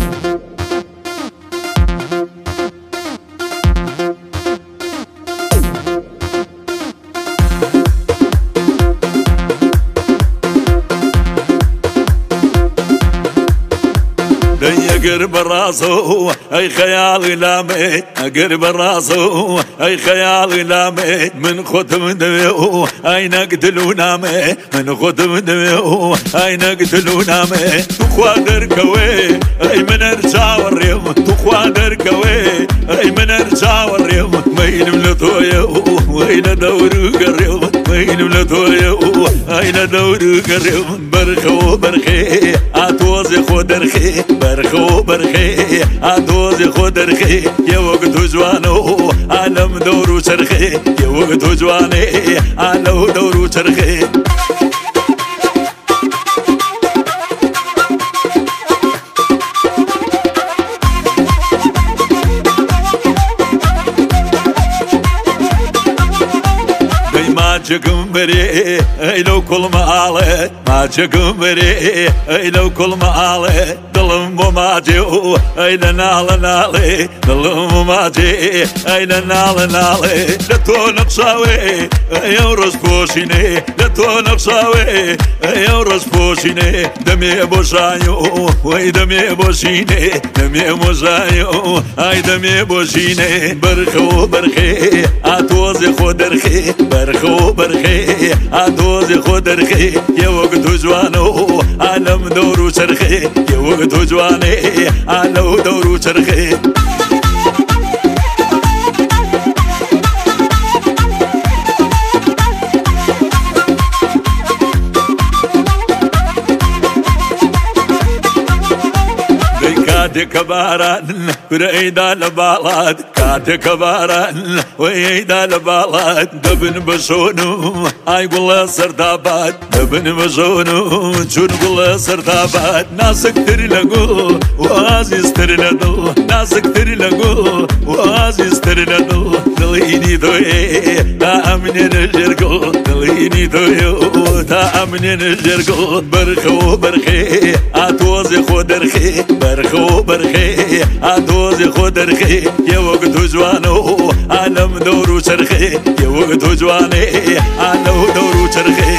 قرب راسه اي خيالي لامي قرب راسه اي خيالي لامي من ختم دميو اي نقتلو نامي من ختم دميو اي نقتلو نامي تخوادر كوي اي من ارجع والريم تخوادر كوي اي من ارجع والريم مين ملتويو وين دور قريم مين ملتويو اين دور قريم برخو برخي اتوزي خودرخي برخو برخي ادوزي خودرخي يا وقت جوانو عالم دورو شرخي يا وقت جواني عالم دورو شرخي ما تشكم بري اي لو كل ما علي ما تشكم بري اي لو كل ما علي ظلم ما جو اي نال نالي ظلم ما جي اي نال نالي لا تو نقصاوي اي ورس بوشيني لا تو نقصاوي اي ورس بوشيني دمي بوشايو وي دمي بوشيني دمي بوشايو اي دمي بوشيني برخو برخي اتوزي خودرخي برخو برخي ادوزي خودرخي يا وقت جوانو عالم دورو شرخي يا وقت جواني عالم دورو شرخي كاتك باران بريدا لبالات كاتك باران ويدا لبالات دبن بشونو اي قول سردابات دبن بشونو شون قول سردابات ناس كتير لقو وازيز تر لدو ناس كتير لقو وازيز تر لدو دليني دوي تا امنين الجرقو دليني دوي تا امنين الجرقو برخو برخي اتوزي خودرخي برخو برخي ادوزي خودرخي يا وقت جوانو عالم دورو شرخي يا وقت جواني عالم دورو شرخي